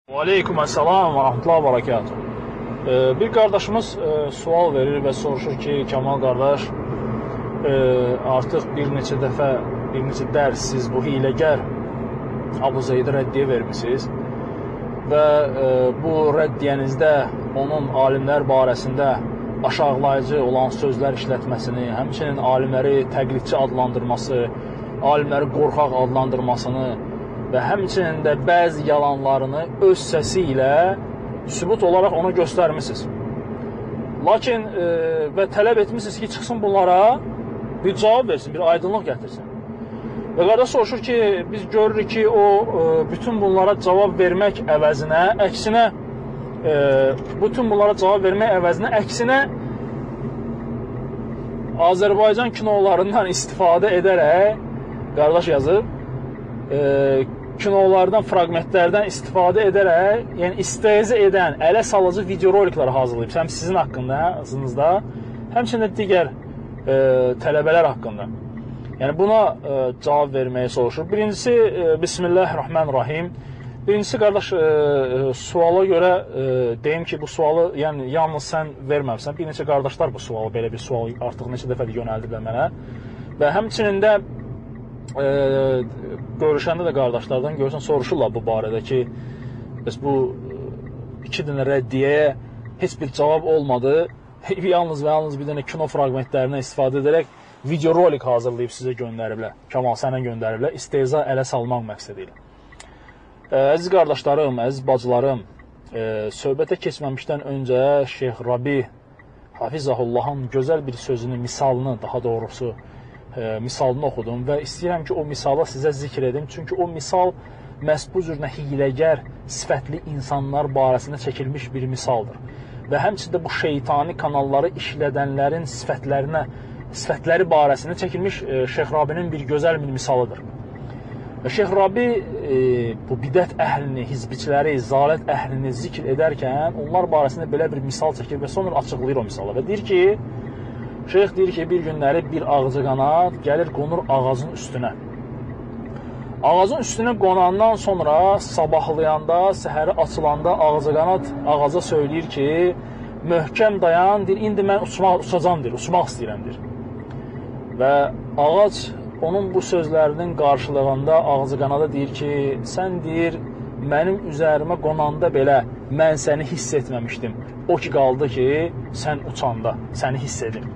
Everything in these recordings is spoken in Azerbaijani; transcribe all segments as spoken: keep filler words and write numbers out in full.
Aleyküm əssalam və rahmetullahi və barakatuhu. Ee, bir qardaşımız e, sual verir və soruşur ki, Kamal qardaş, e, artıq bir neçə dəfə, bir neçə dərs siz bu hiləgər Abu Zeydi rəddiyə vermişsiniz və e, bu rəddiyənizdə onun alimlər barəsində aşağılayıcı olan sözlər işlətməsini, həmçinin alimləri təqlidçi adlandırması, alimləri qorxaq adlandırmasını və həmçinin də bəzi yalanlarını öz səsi ilə sübut olaraq ona göstərmişsiniz. Lakin e, və tələb etmişsiniz ki, çıxsın bunlara bir cavab versin, bir aydınlıq gətirsin. Və qardaş soruşur ki, biz görürük ki, o e, bütün bunlara cavab vermək əvəzinə, əksinə, e, bütün bunlara cavab vermək əvəzinə, əksinə Azərbaycan kinolarından istifadə edərək, qardaş yazıb, e, kinolardan, fraqmentlərdən istifadə edərək, yəni istehza edən, ələ salıcı videorolikləri hazırlayıb, həm sizin haqqında, azınızda, həmçinin digər e, tələbələr haqqında. Yəni buna e, cavab verməyə soruşur. Birincisi, e, Bismillahirrahmanirrahim. Birincisi, qardaş, e, suala görə e, deyim ki, bu sualı yəni, yalnız sən verməmsən. Bir neçə qardaşlar bu sualı, belə bir sual artıq neçə dəfə yönəldiblər mənə. Və həmçinin də e, görüşəndə də qardaşlardan görürsən, soruşurlar bu barədə ki, bəs bu iki dənə rəddiyəyə heç bir cavab olmadı. Yalnız və yalnız bir dənə kino fraqmentlərindən istifadə edərək videorolik hazırlayıb sizə göndəriblər. Kamal sənə göndəriblər. İstehza ələ salmaq məqsədilə. Əziz qardaşlarım, əziz bacılarım, e, söhbətə keçməmişdən öncə Şeyx Rabi Hafizahullahın gözəl bir sözünü, misalını, daha doğrusu e, misalını oxudum və istəyirəm ki, o misala sizə zikr edim. Çünki o misal məhz bu cürünə hiləgər, sifətli insanlar barəsində çəkilmiş bir misaldır. Və həmçində bu şeytani kanalları işlədənlərin sifətlərinə, sifətləri barəsində çəkilmiş e, Şeyx Rabinin bir gözəl bir misalıdır. Və Şeyx Rabi e, bu bidət əhlini, hizbiçiləri, zalət əhlini zikr edərkən onlar barəsində belə bir misal çəkir və sonra açıqlayır o misalı və deyir ki, Şeyx deyir ki, bir günləri bir ağacı qanad gəlir, qonur ağacın üstünə. Ağacın üstünə qonandan sonra sabahlayanda, səhəri açılanda ağacı qanad ağaca söyləyir ki, möhkəm dayan, deyir, indi mən uçmaq, uçacam, deyir, uçmaq istəyirəm, deyir. Və ağac onun bu sözlərinin qarşılığında ağacı qanada deyir ki, sən deyir, mənim üzərimə qonanda belə mən səni hiss etməmişdim. O ki, qaldı ki, sən uçanda səni hiss edim.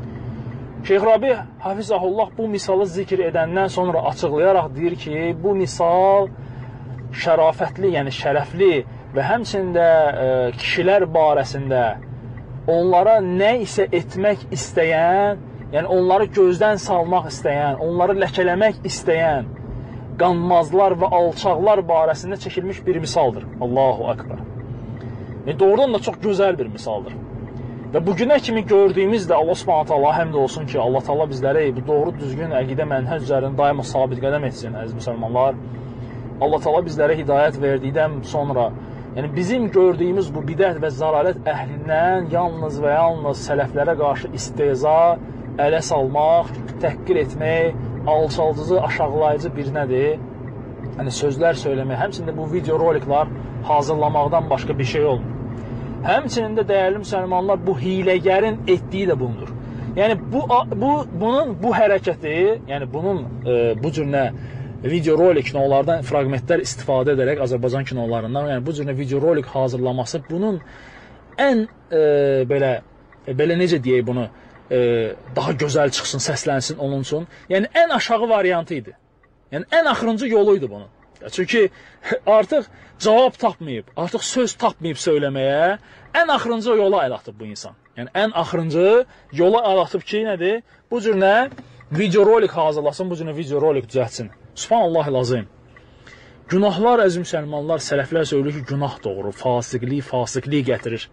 Şeyx Rabi Hafizahullah bu misalı zikr edəndən sonra açıqlayaraq deyir ki, bu misal şərafətli, yəni şərəfli və həmçində e, kişilər barəsində onlara nə isə etmək istəyən, yəni onları gözdən salmaq istəyən, onları ləkələmək istəyən qanmazlar və alçaqlar barəsində çəkilmiş bir misaldır. Allahu Akbar. Yəni, doğrudan da çox gözəl bir misaldır. Və bugünə kimi gördüyümüzdə Allah Subhanahu taala həmd olsun ki, Allah Taala bizləri bu doğru düzgün əqidə mənhəc üzərində daima sabit qədəm etsin, əziz müsəlmanlar. Allah Taala bizlərə hidayət verdikdən sonra, yəni bizim gördüyümüz bu bidət və zəlalət əhlindən yalnız və yalnız sələflərə qarşı istehza, ələ salmaq, təhqir etmək, alçaldıcı, aşağılayıcı bir nədir? Yəni sözlər söyləmək, həmçində bu videoroliklar hazırlamaqdan başqa bir şey olmur. Həmçinin də dəyərli müsəlmanlar, bu hiləgərin etdiyi də bundur. Yəni, bu, bu, bunun bu hərəkəti, yəni bunun e, bu cürünə videorolik kinolardan fraqmentlər istifadə edərək, Azərbaycan kinolarından, yəni bu cürünə videorolik hazırlaması, bunun ən e, belə, e, belə necə deyək bunu, e, daha gözəl çıxsın, səslənsin onun üçün, yəni ən aşağı variantı idi. Yəni, ən axırıncı yoluydu bunun. Çünki artıq cavab tapmayıb, artıq söz tapmayıb söyləməyə, ən axırıncı yola əl atıb bu insan. Yəni, ən axırıncı yola əl atıb ki, nədir? Bu cürünə videorolik hazırlasın, bu cürünə videorolik düzətsin. Subhanallahil-azim. Günahlar, əziz müsəlmanlar, sələflər söylüyor ki, günah doğurur, fasiqlik, fasiqlik gətirir.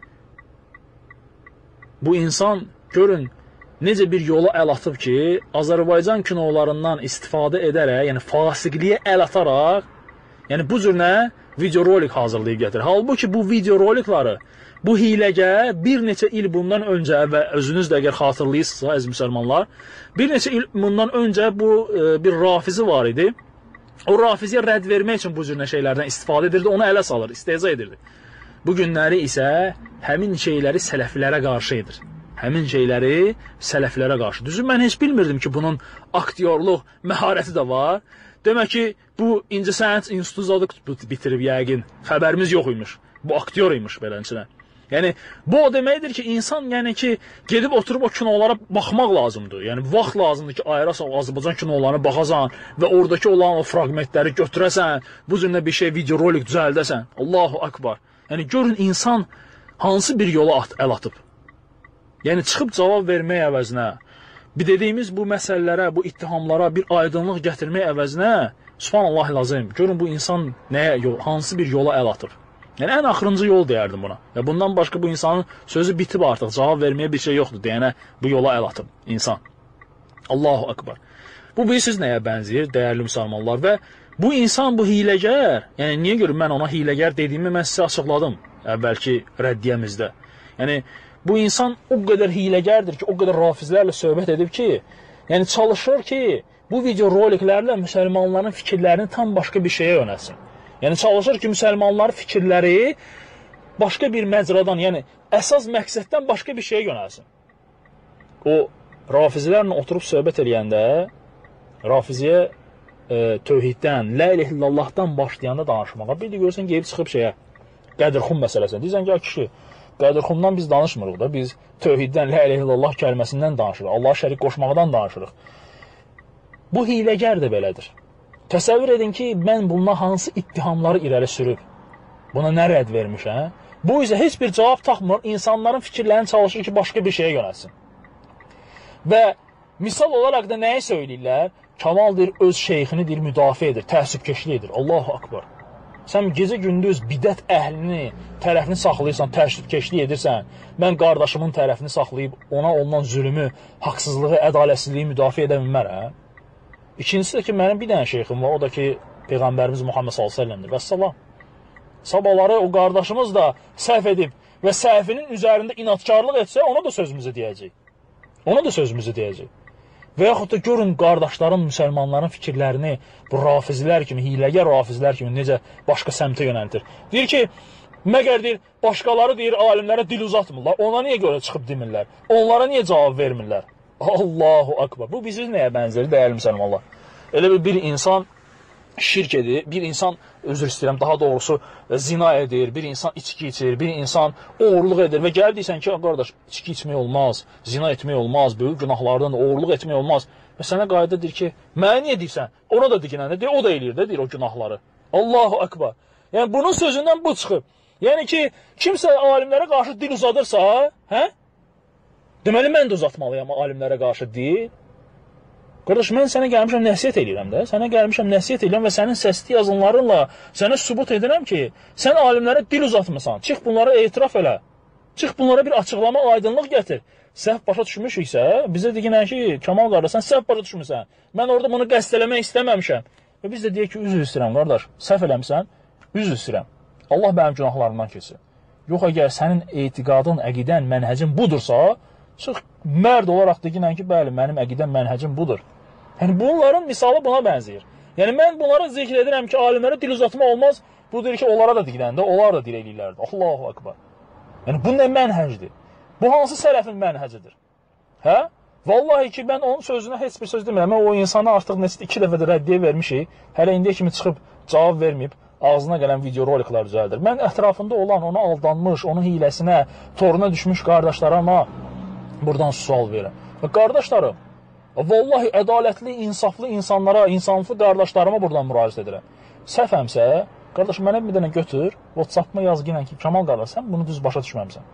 Bu insan, görün, necə bir yola əl atıb ki, Azərbaycan kinolarından istifadə edərək, yəni fasiqliyə əl ataraq, yəni bu cürünə videorolik hazırlayıb gətirir. Halbuki bu videorolikları, bu hiləgə bir neçə il bundan öncə və özünüz də əgər xatırlayırsınızsa, əziz müsəlmanlar, bir neçə il bundan öncə bu e, bir rafizi var idi. O Rafiziyə rədd vermək üçün bu cür şeylərdən istifadə edirdi, onu ələ salır, istehza edirdi. Bu günləri isə həmin şeyləri sələflərə qarşı edir. Həmin şeyləri sələflərə qarşı. Düzü, mən heç bilmirdim ki, bunun aktyorluq məharəti də var. Demək ki, bu İncəsənət İnstitutu bitirib yəqin. Xəbərimiz yox imiş. Bu aktyor imiş beləncə. Yəni, bu o deməkdir ki, insan yəni ki, gedib oturub o kinolara baxmaq lazımdır. Yəni, vaxt lazımdır ki, ayırasan o Azərbaycan kinolarına baxasan və oradakı olan o fragmentləri götürəsən, bu cürlə bir şey, video rolik düzəldəsən. Allahu Akbar. Yəni, görün insan hansı bir yola at, əl atıb. Yəni, çıxıb cavab vermək əvəzinə, bir dediyimiz bu məsələlərə, bu ittihamlara bir aydınlıq gətirmək əvəzinə, subhanallah lazım, görün bu insan nəyə, yol, hansı bir yola əl atıb. Yəni, ən axırıncı yol deyərdim buna. Və bundan başqa bu insanın sözü bitib artıq, cavab verməyə bir şey yoxdur deyənə bu yola əl atıb insan. Allahu Akbar. Bu, bilirsiniz nəyə bənzəyir, dəyərli müsəlmanlar? Və bu insan, bu hiləgər, yəni niyə görə mən ona hiləgər dediyimi mən sizə açıqladım əvvəlki rəddiyəmizdə. Yəni, bu insan o qədər hiləgərdir ki, o qədər rafizlərlə söhbət edib ki, yəni çalışır ki, bu video roliklərlə müsəlmanların fikirlərini tam başqa bir şeyə yönəlsin. Yəni, çalışır ki, müsəlmanların fikirləri başqa bir məcradan, yəni əsas məqsəddən başqa bir şeyə yönəlsin. O, rafizlərlə oturub söhbət eləyəndə, rafiziyə e, tövhiddən, la ilahe illallahdan başlayanda danışmağa, bir də görürsən, qeyib çıxıb şeyə, qədirxum məsələsinə. Deyirsən ki, kişi, qədirxumdan biz danışmırıq da, biz tövhiddən, la ilahe illallah kəlməsindən danışırıq, Allaha şərik qoşmaqdan danışırıq. Bu hiləgər də belədir. Təsəvvür edin ki, mən bununla hansı ittihamları irəli sürüb, buna nə rədd vermişəm, bu isə heç bir cavab tapmır, insanların fikirlərini çalışır ki, başqa bir şeyə yönəlsin. Və misal olaraq da nəyi söyləyirlər? Kamal deyir, öz şeyxini deyir, müdafiə edir, təəssübkeşlik edir. Allahu Akbar. Sən gecə gündüz bidət əhlini, tərəfini saxlayırsan, təəssübkeşlik edirsən, mən qardaşımın tərəfini saxlayıb, ona olunan zülümü, haqsızlığı, ədalətsizliyi müdafiə edə bilmərəm. İkincisi də ki, mənim bir dənə şeyxim var, o da ki, Peyğəmbərimiz Muhammed sallallahu əleyhi və səlləmdir. Vəssalam. Sabahları o qardaşımız da səhv edib və səhvinin üzərində inatkarlıq etsə, ona da sözümüzü deyəcək. Ona da sözümüzü deyəcək. Və yaxud da görün qardaşların, müsəlmanların fikirlərini bu rafizlər kimi, hiləgər rafizlər kimi necə başqa səmtə yönəltir. Deyir ki, məgər deyir, başqaları deyir, alimlərə dil uzatmırlar, ona niyə görə çıxıb demirlər, onlara niyə cavab vermirlər? Allahu Akbar. Bu bizim nəyə bənzərir, dəyərli müsəlmanlar? Elə bir, bir insan şirk edir, bir insan, özür istəyirəm, daha doğrusu zina edir, bir insan içki içir, bir insan oğurluq edir və gəl deyirsən ki, qardaş, içki içmək olmaz, zina etmək olmaz, böyük günahlardan oğurluq etmək olmaz. Və sənə qayda deyir ki, mənə niyə deyirsən? Ona da dikinəndə, deyir, o da eləyir də, deyir o günahları. Allahu Akbar. Yəni, bunun sözündən bu çıxıb. Yəni ki, kimsə alimlərə qarşı dil uzadırsa, hə? Deməli, mən də uzatmalıyam alimlərə qarşı deyil. Qardaş, mən sənə gəlmişəm, nəsiyyət edirəm də. Sənə gəlmişəm, nəsiyyət edirəm və sənin səsli yazınlarınla sənə sübut edirəm ki, sən alimlərə dil uzatmısan. Çıx bunlara etiraf elə. Çıx bunlara bir açıqlama, aydınlıq gətir. Səhv başa düşmüşüksə, bizə deyinən ki, Kamal qardaş, sən səhv başa düşmüsən. Mən orada bunu qəsd eləmək istəməmişəm. Və biz də deyək ki, üzr istəyirəm, qardaş. Səhv eləmişsən, üzr istəyirəm. Allah mənim günahlarımdan keçsin. Yox, əgər sənin etiqadın, əqidən, mənhəcin budursa, çıx, mərd olaraq deyinən ki, bəli, mənim əqidən, mənhəcim budur. Yəni, bunların misalı buna bənzəyir. Yəni, mən bunlara zikr edirəm ki, alimlərə dil uzatma olmaz. Bu deyir ki, onlara da deyiləndə, onlar da dil eləyirlərdi. Allahu Akbar. Yəni, bu nə mənhəcdir? Bu hansı sələfin mənhəcidir? Hə? Vallahi ki, mən onun sözünə heç bir söz demirəm. Mən o insana artıq neçə iki dəfə də rəddiyə vermişik. Hələ indiyə kimi çıxıb cavab verməyib, ağzına gələn video roliklər düzəldir. Mən ətrafında olan, ona aldanmış, onun hiləsinə, toruna düşmüş qardaşlarıma buradan sual verirəm. Və qardaşlarım, vallahi ədalətli, insaflı insanlara, insanfı qardaşlarıma buradan müraciət edirəm. Səhvəmsə, qardaş, mənə bir dənə götür, WhatsApp-ma yaz ginən ki, Kamal qardaş, sən bunu düz başa düşməmsən.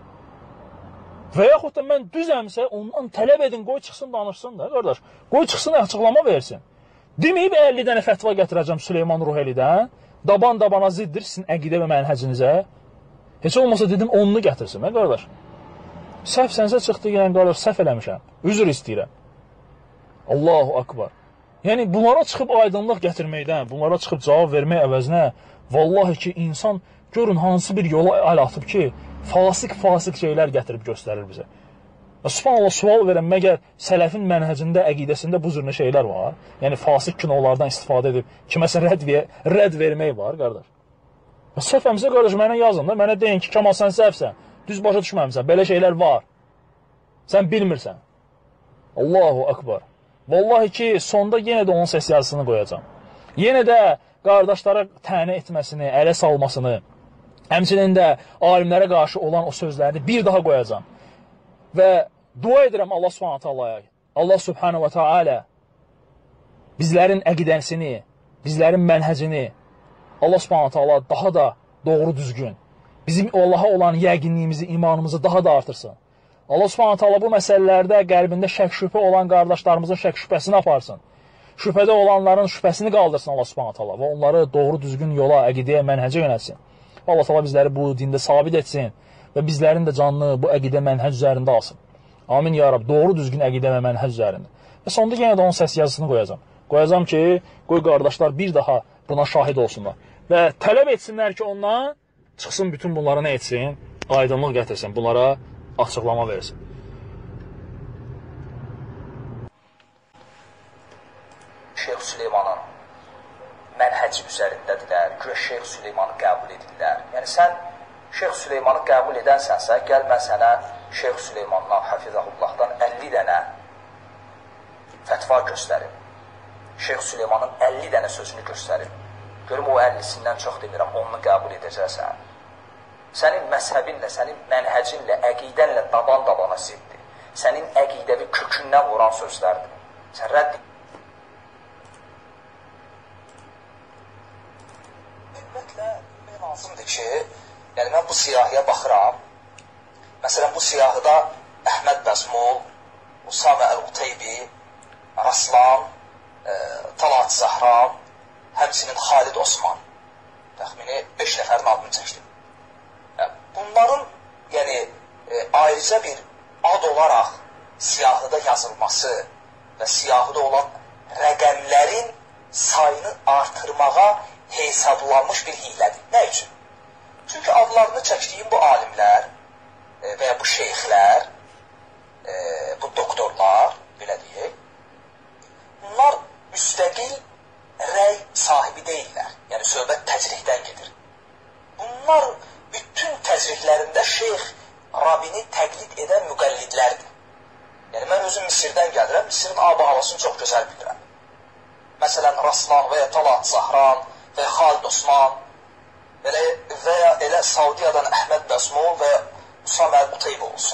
Və yaxud da mən düzəmsə, ondan tələb edin, qoy çıxsın, danışsın da, qardaş. Qoy çıxsın, açıqlama versin. Deməyib əlli dənə fətva gətirəcəm Süleyman Ruhelidən, daban-dabana ziddir sizin əqidə və mənhəcinizə. Heç olmasa dedim, onunu gətirsin, hə, qardaş. Səhv sənsə çıxdı, yəni, qardaş, səhv eləmişəm. Üzr istəyirəm. Allahu Akbar. Yəni, bunlara çıxıb aydınlıq gətirməkdən, bunlara çıxıb cavab vermək əvəzinə, vallahi ki, insan görün hansı bir yola əl atıb ki, fasik-fasik şeylər gətirib göstərir bizə. Və subhanallah, sual verəm, məgər sələfin mənhəcində, əqidəsində bu cürünə şeylər var? Yəni, fasik kinolardan istifadə edib, kiməsə rədd, ver rədd vermək var, qardaş. Və səhvəmizə qardaş, mənə yazın da, mənə deyin ki, Kamal, sən səhvsən, düz başa düşməmsən, belə şeylər var. Sən bilmirsən. Allahu akbar. Vallahi ki, sonda yenə də onun səs yazısını qoyacam. Yenə də qardaşlara tənə etməsini, ələ salmasını, həmçinin də alimlərə qarşı olan o sözlərini bir daha qoyacam. Və dua edirəm Allah subhanahu ta'alaya. Allah subhanahu wa ta'ala bizlərin əqidəsini, bizlərin mənhəcini Allah subhanahu ta'ala daha da doğru düzgün, bizim Allaha olan yəqinliyimizi, imanımızı daha da artırsın. Allah subhanahu ta'ala bu məsələlərdə qəlbində şək şübhə olan qardaşlarımızın şək şübhəsini aparsın. Şübhədə olanların şübhəsini qaldırsın Allah subhanahu ta'ala və onları doğru düzgün yola, əqidəyə, mənhəcə yönətsin. Allah ta'ala bizləri bu dində sabit etsin və bizlərin də canını bu əqidə, mənhəc üzərində alsın. Amin ya Rab, doğru düzgün əqidə və mənhəc üzərində. Və sonda yenə də onun səs yazısını qoyacam. Qoyacam ki, qoy qardaşlar bir daha buna şahid olsunlar. Və tələb etsinlər ki, ondan çıxsın bütün bunları nə etsin, aydınlıq gətirsin, bunlara açıqlama versin. Şeyx Süleymanın mənhəci üzərindədirlər, güya Şeyx Süleymanı qəbul edirlər. Yəni, sən Şeyx Süleymanı qəbul edənsənsə, gəl mən sənə Şeyx Süleymandan, Hafizahullahdan əlli dənə fətva göstərim. Şeyx Süleymanın əlli dənə sözünü göstərim. Görüm, o əllisindən çox demirəm, onu qəbul edəcəksən. Sənin məzhəbinlə, sənin mənhəcinlə, əqidənlə daban-dabana ziddir. Sənin əqidəvi kökündən vuran sözlərdir. Sən rədd et. Ümumiyyətlə, bilmək lazımdır ki, yəni mən bu siyahıya baxıram. Məsələn, bu siyahıda Əhməd Bəzmul, Usame Əl-Quteybi, Raslan, e, Talat Zahran, həmçinin Xalid Osman, təxmini beş nəfərin adını çəkdim. Bunların yəni, e, ayrıca bir ad olaraq siyahıda yazılması və siyahıda olan rəqəmlərin sayını artırmağa hesablanmış bir hilədir. Nə üçün? Çünki adlarını çəkdiyim bu alimlər e, və ya bu şeyxlər, e, bu doktorlar, belə deyək, bunlar müstəqil rəy sahibi deyirlər. Yəni, söhbət təcrihdən gedir. Bunlar bütün təcrihlərində Şeyx Rabini təqlid edən müqəllidlərdir. Yəni, mən özüm Misirdən gəlirəm, Misirin ab-ı havasını çox gözəl bilirəm. Məsələn, Raslan və ya Talat Zahran və ya Xalid Osman və ya elə Saudiyadan Əhməd Bəzmul və ya Usame Əl-Quteybi olsun.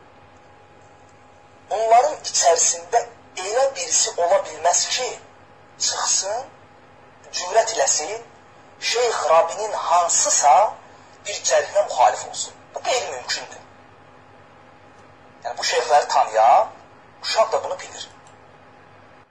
Bunların içərisində elə birisi ola bilməz ki, çıxsın, cürət eləsin, Şeyx Rabinin hansısa bir cərhinə müxalif olsun. Bu qeyri-mümkündür. Yəni, bu şeyxləri tanıyan, uşaq da bunu bilir.